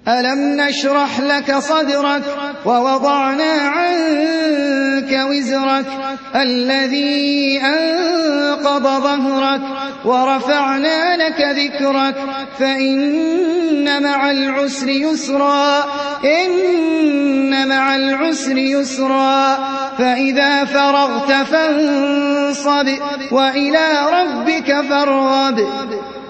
ألم نشرح لك صدرك ووضعنا عنك وزرك الذي أنقض ظهرك ورفعنا لك ذكرك فإن مع العسر يسرا إن مع العسر يسرا فإذا فرغت فانصب وإلى ربك فارغب